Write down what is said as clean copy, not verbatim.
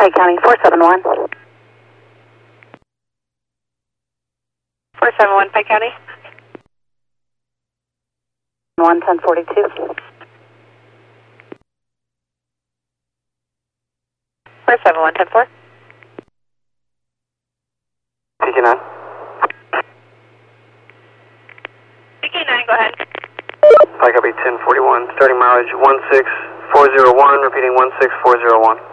Pike County, 471. 471 Pike County. 1042. 471 104. TK9. TK9, go ahead. Pike up 1041, starting mileage 16401, repeating 16401.